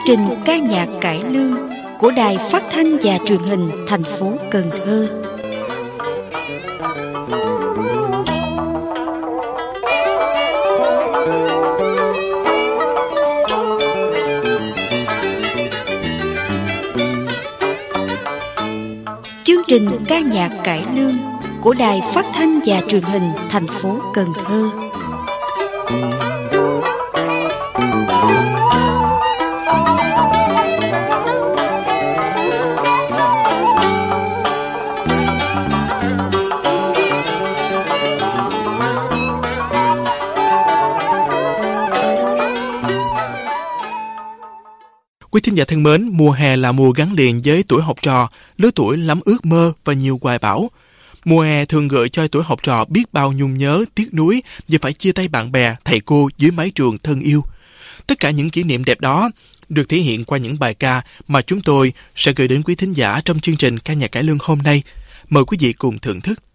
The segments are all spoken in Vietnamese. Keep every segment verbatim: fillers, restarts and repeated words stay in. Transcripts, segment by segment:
trình ca nhạc cải lương của Đài Phát thanh và Truyền hình thành phố Cần Thơ. Chương trình ca nhạc cải lương của Đài Phát thanh và Truyền hình thành phố Cần Thơ. Quý thính giả thân mến, mùa hè là mùa gắn liền với tuổi học trò, lứa tuổi lắm ước mơ và nhiều hoài bão. Mùa hè thường gợi cho tuổi học trò biết bao nhung nhớ, tiếc nuối vì phải chia tay bạn bè, thầy cô dưới mái trường thân yêu. Tất cả những kỷ niệm đẹp đó được thể hiện qua những bài ca mà chúng tôi sẽ gửi đến quý thính giả trong chương trình ca nhạc cải lương hôm nay. Mời quý vị cùng thưởng thức.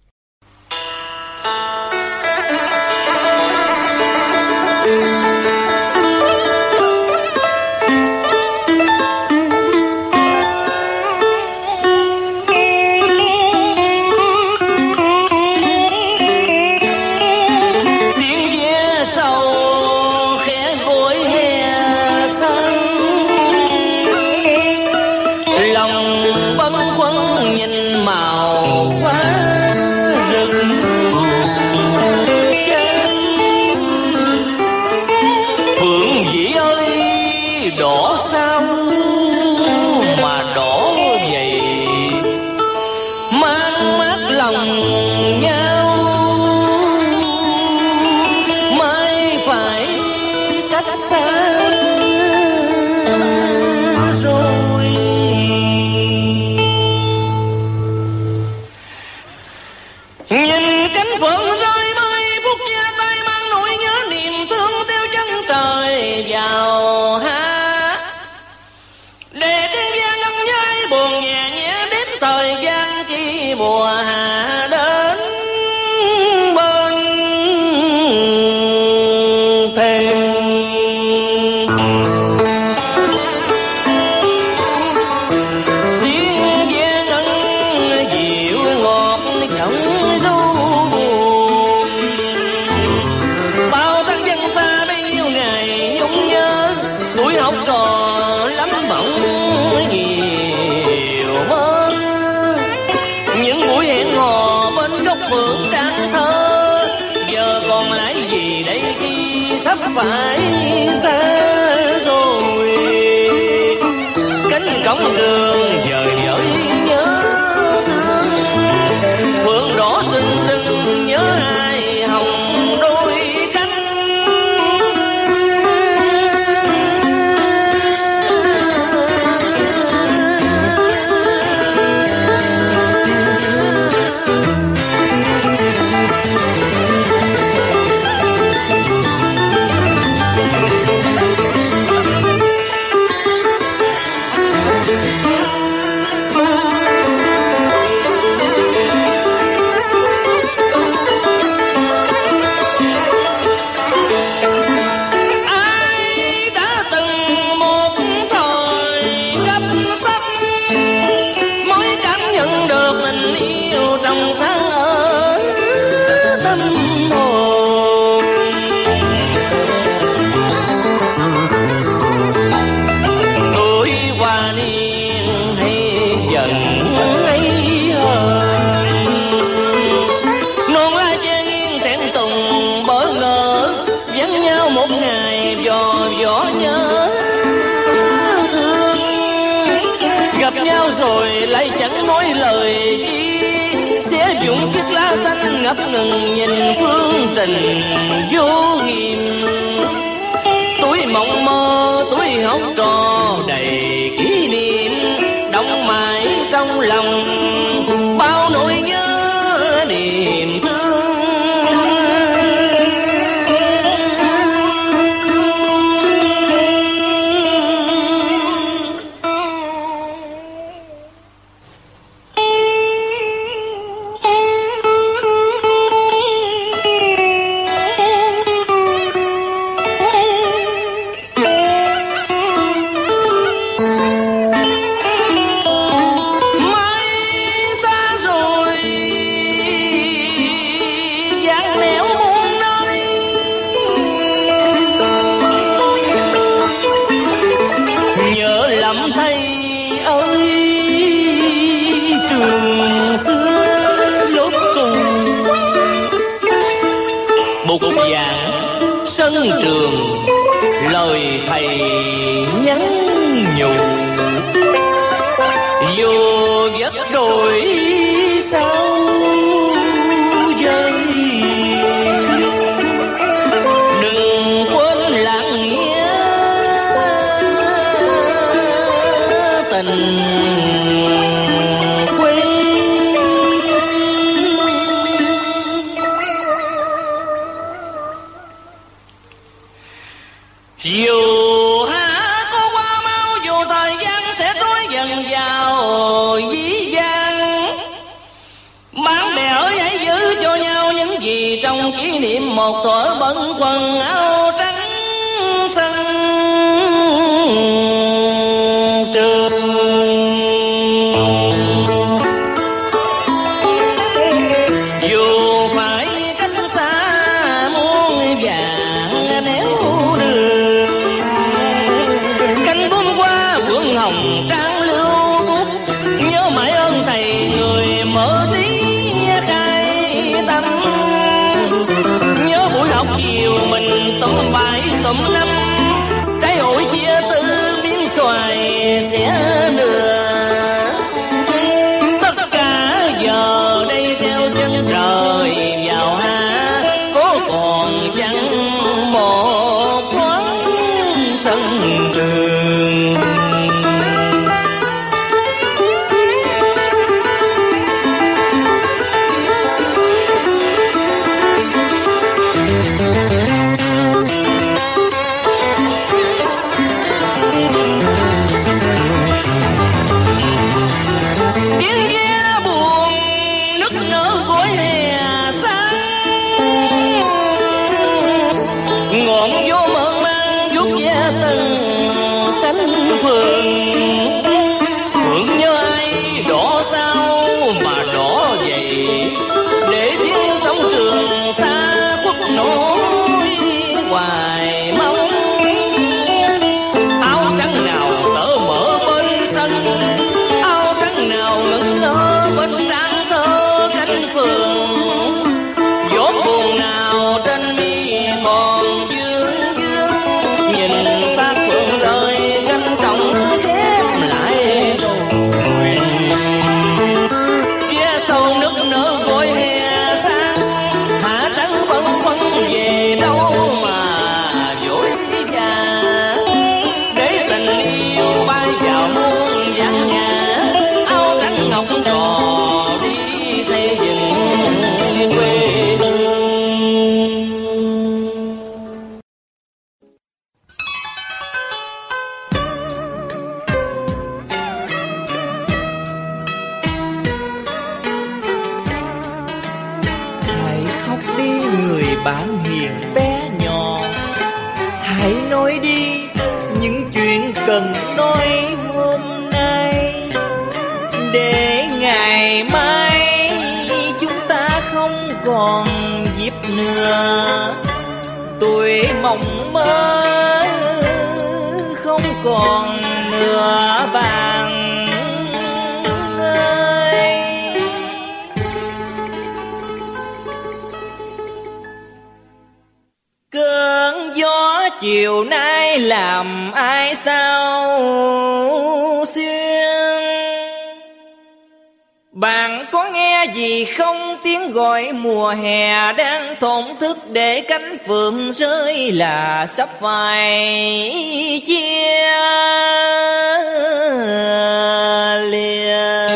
Phải xa rồi cánh cổng trường dời dời nhớ thương phượng đỏ rừng rừng nhớ ai hồng đôi cánh ngập ngừng nhìn phương trình vô nghiệm tuổi mộng mơ tuổi học trò đầy kỷ niệm đọng mãi trong lòng bao nỗi nhớ niềm thương. bục giảng sân trường, lời thầy nhắn nhủ. Dù vất đổi sao dây, đừng quên lặng nghĩa tình quê. Dù há có qua mau, dù thời gian sẽ trôi dần vào dĩ vãng, bạn bè ơi hãy giữ cho nhau những gì trong kỷ niệm một thuở bận quần áo trắng sân trường. Dù phải cách xa muôn vàng néo đường, cánh buông qua phượng hồng trang lưu bút, nhớ mãi ơn thầy người mở trí khai tâm. Nhớ buổi học chiều mình tụm bài tụm năm, trái hội chia tư miếng xoài xẻ nửa. Tất cả giờ đây theo chân trời vào hạ, có còn chẳng một thoáng sân trường. Tiếng ghe buồn nức nở cuối hè sáng, ngọn gió mơn man vuốt ve từng cánh phượng. Phượng nhớ ai đỏ sao mà đỏ vậy, để tiếng trong trường xa khuất nỗi hoài mong. Áo trắng nào cỡ mở bên sân, áo trắng nào ngẩn ngơ bên trán thơ cánh phượng. Gió buồn nào trên mi còn dương dương, nhìn ta phượng rơi cánh trọng khép lại rồi. Phía sau nức nở gọi hè sang, hạ trắng bâng khuâng về đâu mà dối già. Để tình yêu bay vào muôn vạn nhà, áo trắng ngọc trò đi xây dựng quê hương. Hãy khóc đi người bạn hiền bé nhỏ, hãy nói đi những chuyện cần nói hôm nay, để ngày mai chúng ta không còn dịp nữa. Tuổi mộng mơ không còn nữa bạn ơi. Cơn gió chiều nay làm ai sao xuyên, bạn có nghe gì không? Tiếng gọi mùa hè đang thổn thức, để cánh phượng rơi là sắp phải chia lìa.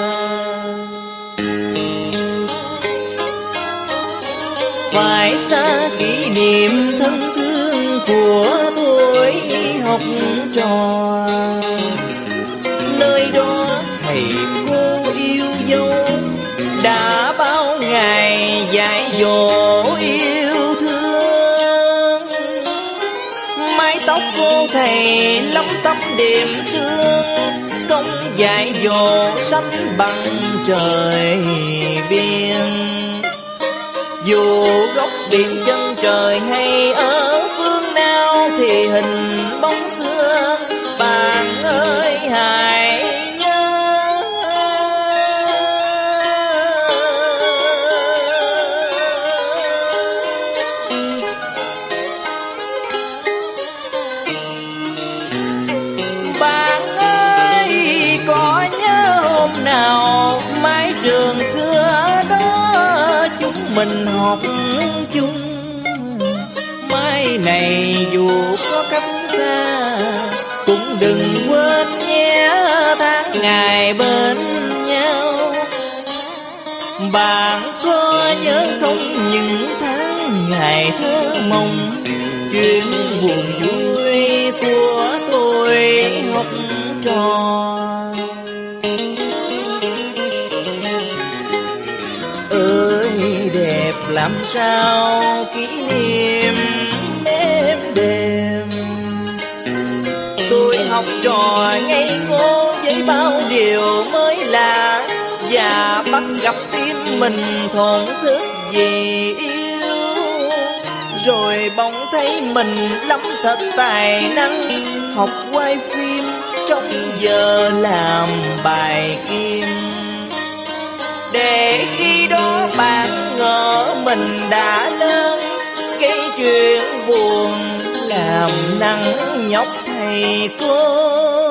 Phải xa kỷ niệm thân thương của tuổi học trò, nơi đó thầy cô yêu dấu đã bao ngày dạy dỗ yêu thương. Mái tóc cô thầy lấm tấm đệm sương, công dạy dỗ xanh bằng trời biên. Dù góc biển chân trời hay ở phương nào, thì hình bóng xưa bạn ơi hãy nhớ. học chung. Mai này dù có cách xa, cũng đừng quên nhé tháng ngày bên nhau. Bạn có nhớ không những tháng ngày thơ mộng, chuyện buồn vui của tôi học trò. Ơi đẹp làm sao kỷ niệm êm đềm, tôi học trò ngây ngô với bao điều mới lạ, và bắt gặp tim mình thổn thức vì yêu. Rồi bỗng thấy mình lắm thật tài năng, học quay phim trong giờ làm bài kim. Để khi đó bạn ngỡ mình đã lớn, cái chuyện buồn làm nặng nhọc thầy cô.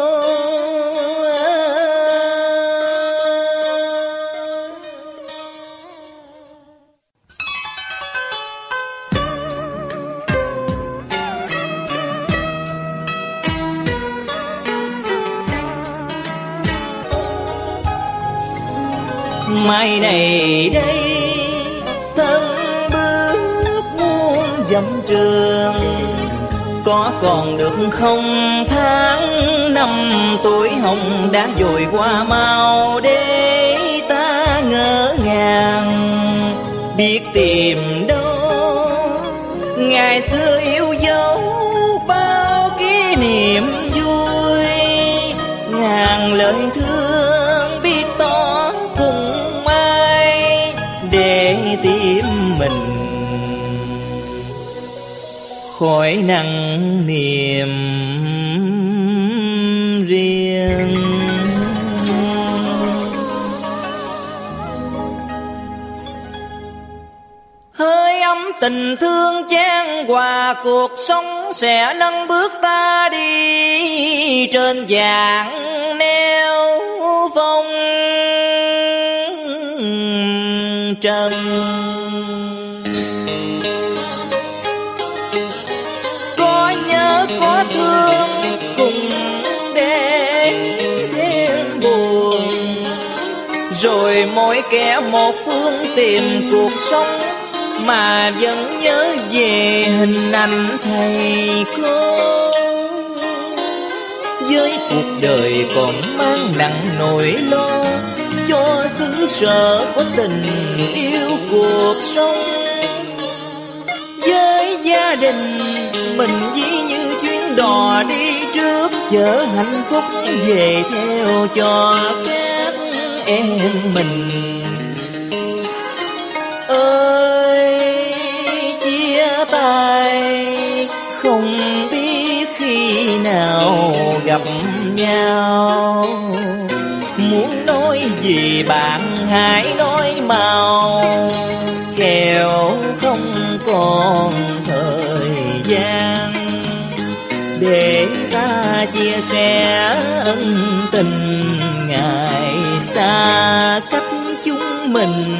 Mai này đây thân bước muôn dặm trường, có còn được không tháng năm tuổi hồng đã dội qua mau, để ta ngỡ ngàng biết tìm đâu. Ngày xưa yêu dấu bao kỷ niệm vui, ngàn lời thương biết tỏ cùng ai, để tim mình khỏi nặng niềm riêng. Hơi ấm tình thương chan hòa cuộc sống, sẽ nâng bước ta đi trên vạn neo phong trần. Có nhớ có thương cùng để thêm buồn, rồi mỗi kẻ một phương tìm cuộc sống, mà vẫn nhớ về hình ảnh thầy cô. Với cuộc đời còn mang nặng nỗi lo, cho xứ sở có tình yêu cuộc sống. Với gia đình mình ví như chuyến đò đi trước, chở hạnh phúc về theo cho các em mình. Ơi chia tay không biết khi nào gặp nhau, muốn nói gì bạn hãy nói mau, kẻo không còn thời gian để ta chia sẻ ân tình ngày xa cách chúng mình.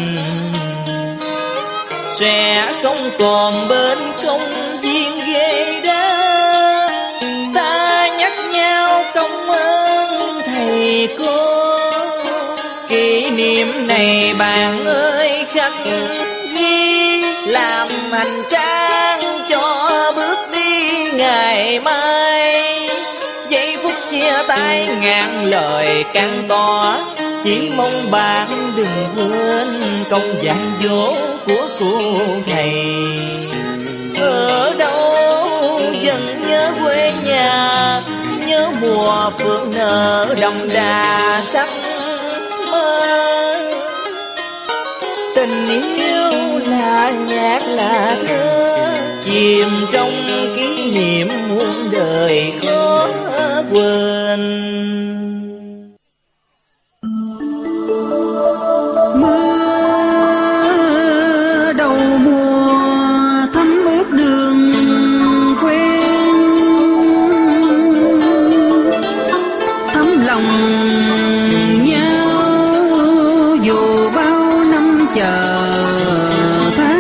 Sẽ không còn bên công viên ghế đá, ta nhắc nhau công ơn thầy cô. Kỷ niệm này bạn ơi khắc ghi, làm hành trang cho bước đi ngày mai. Giây phút chia tay ngàn lời can tỏ, chỉ mong bạn đừng quên công dạy dỗ của cô thầy. Ở đâu vẫn nhớ quê nhà, nhớ mùa phượng nở đậm đà sắc mơ. Tình yêu là nhạc là thơ, chìm trong kỷ niệm muôn đời khó quên. Mưa đầu mùa thấm ướt đường quen, thấm lòng nhau dù bao năm chờ tháng.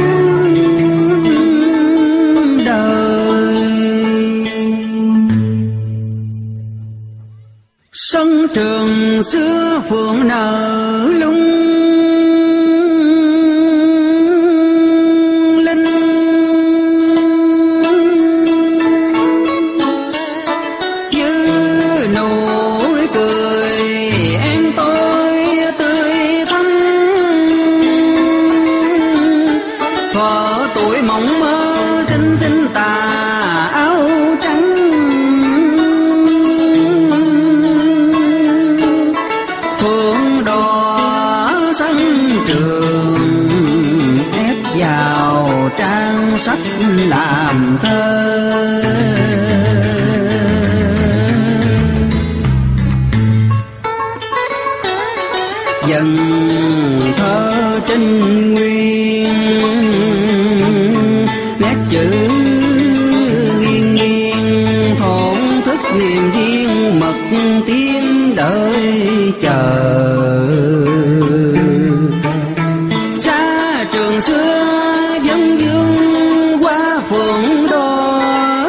Trường xưa phượng nở lung linh, như nụ cười em tôi tươi thắm. Thuở tuổi mộng mơ xinh xinh tà áo trắng, phượng đỏ sân trường ép vào trang sách làm thơ. Dần thơ trinh nguyên, nét chữ nghiêng nghiêng thổn thức niềm riêng mật tím đợi chờ. Xa trường xưa vẫn vương qua phượng đỏ,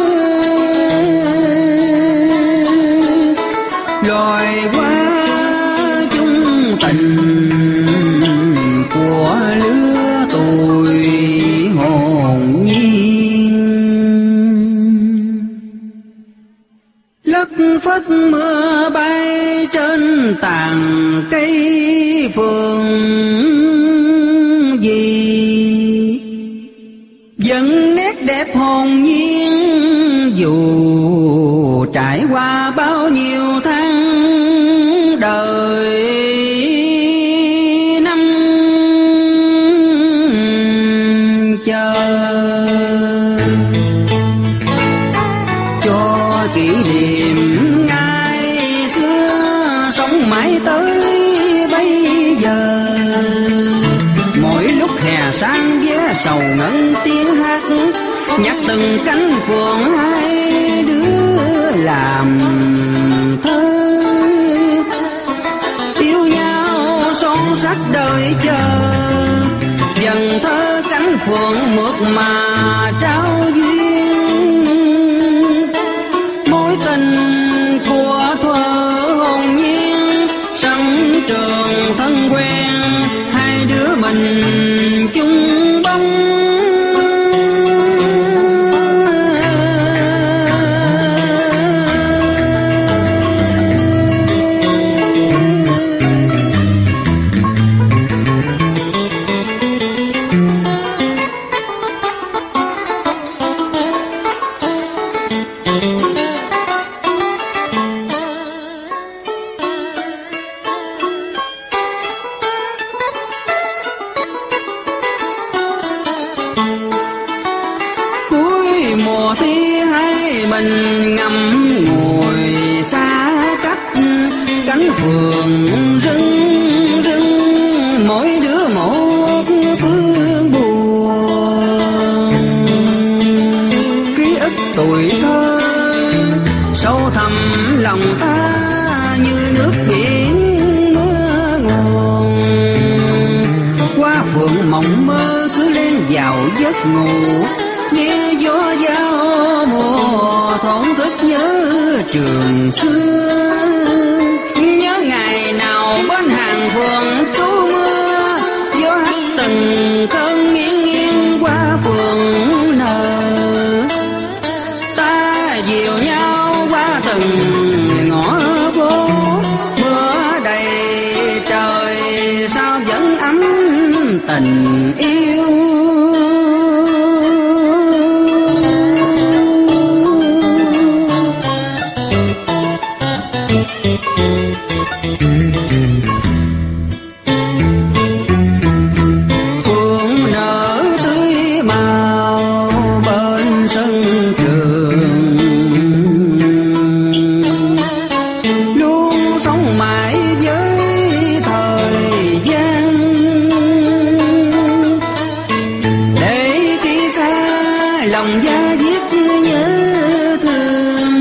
lòi qua chung tình của lứa tuổi hồn nhiên. Lất phất mưa bay trên tàn cây phượng gì, vẫn nét đẹp hồn nhiên. Dù trải qua bao nhiêu tháng đời năm chờ, cho kỷ niệm ngày xưa sống mãi tới bây giờ. Mỗi lúc hè sang vé sầu ngân tiếng hát, nhắc từng cánh phượng hai đứa làm thơ. Yêu nhau son sắc đời chờ, dần thơ cánh phượng mượt mà trao duyên. Mối tình của thuở hồn nhiên, sân trường thân quen hai đứa mình chung bóng. Mùa thi hai mình ngắm ngồi xa cách, cánh phượng rưng rưng mỗi đứa một phương buồn. Ký ức tuổi thơ sâu thẳm lòng ta như nước biển mưa nguồn. Qua phượng mộng mơ cứ lên vào giấc ngủ, nghe gió giao mùa thổn thức nhớ trường xưa. Nhớ ngày nào bên hàng phượng trú mưa, gió hắt từng cơn nghiêng nghiêng qua phượng nở. Ta dìu nhau qua từng ngõ phố, mưa đầy trời sao vẫn ấm tình yêu. Phượng nở tươi màu bên sân trường, luôn sống mãi với thời gian. Để khi xa lòng da diết nhớ thương,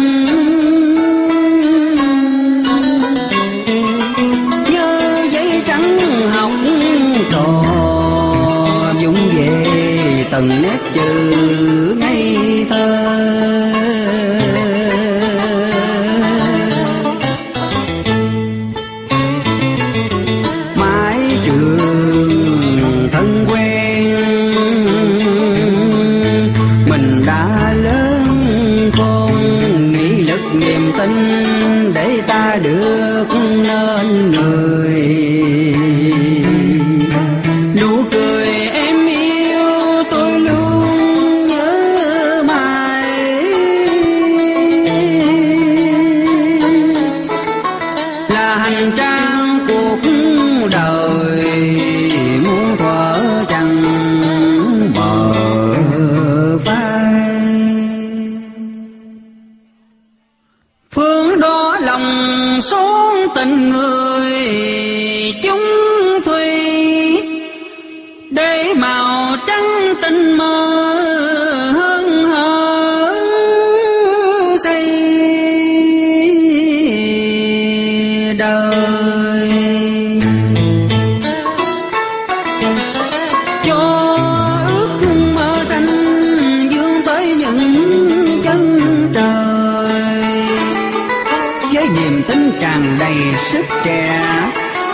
nhớ giấy trắng học trò dũng về từng nét chữ ngây thơ.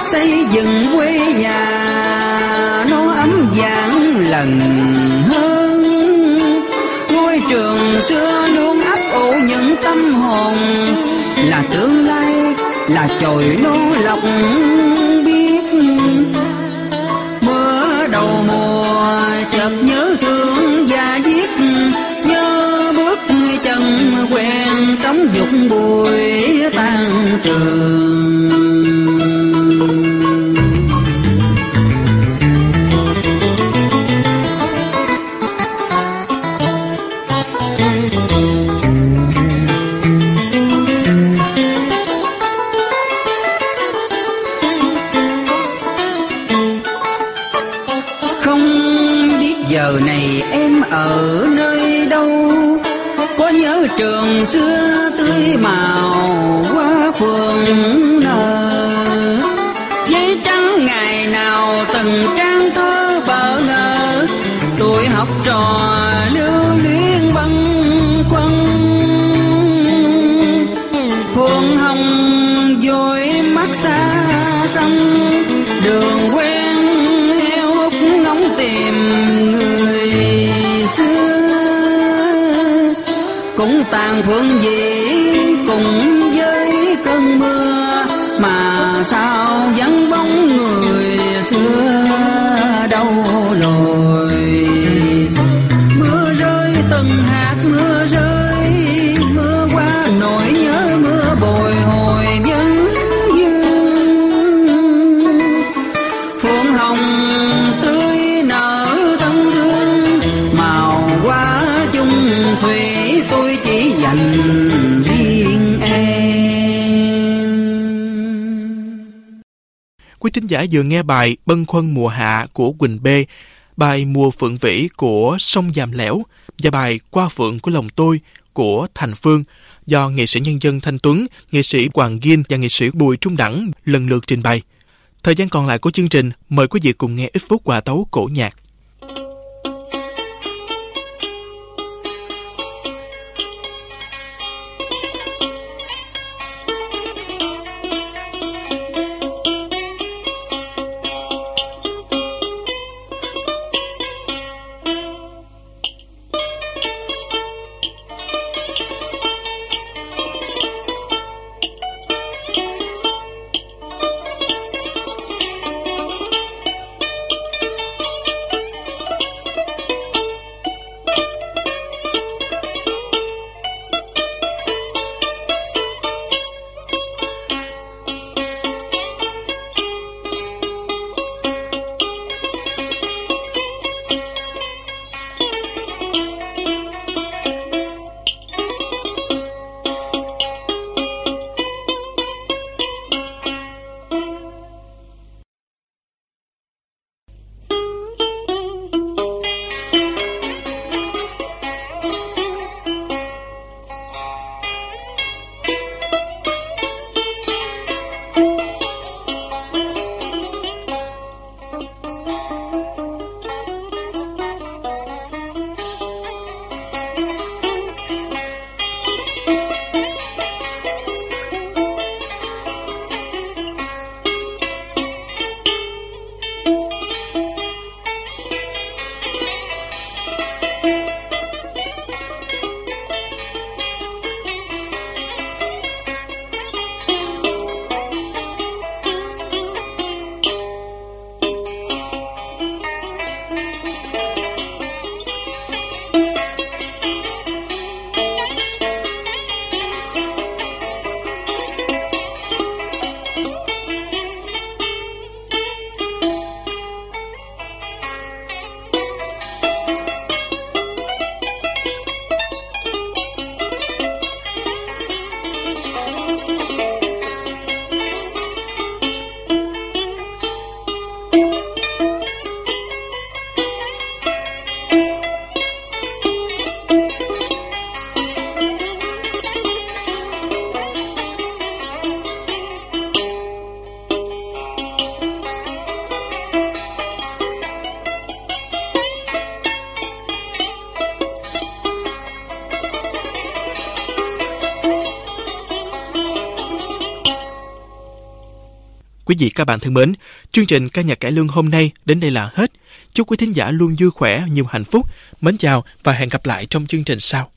xây dựng quê nhà nó ấm vàng lần hơn. Ngôi trường xưa luôn ấp ủ những tâm hồn, là tương lai, là chồi non lọc biết. Mưa đầu mùa chợt nhớ thương và viết, nhớ bước chân quen trong dục buổi tan trường. Giờ này em ở nơi đâu, có nhớ trường xưa tươi màu qua phường nở. Giấy trắng ngày nào từng trang thơ bỡ ngỡ, tuổi học trò lưu luyến băn khoăn. Phượng hồng dội mắt xa xăm, đường quen heo hút ngóng tìm người xưa. Cũng tàn phương dĩ cùng với cơn mưa, mà sao vắng bóng người xưa đâu rồi. Mưa rơi từng hạt mưa rơi, mưa qua nỗi nhớ mưa bồi hồi vẫn vương. Phượng hồng tươi nở thân thương, màu hoa chung thủy tôi chỉ dành riêng em. Quý thính giả vừa nghe bài Bâng khuâng mùa hạ của Quỳnh B, bài Mùa phượng vĩ của Sông Giàm Lẻo và bài Qua phượng của lòng tôi của Thành Phương do nghệ sĩ nhân dân Thanh Tuấn, nghệ sĩ Hoàng Ghin và nghệ sĩ Bùi Trung Đẳng lần lượt trình bày. Thời gian còn lại của chương trình, mời quý vị cùng nghe ít phút hòa tấu cổ nhạc. Quý vị các bạn thân mến, chương trình ca nhạc cải lương hôm nay đến đây là hết. Chúc quý thính giả luôn vui khỏe, nhiều hạnh phúc. Mến chào và hẹn gặp lại trong chương trình sau.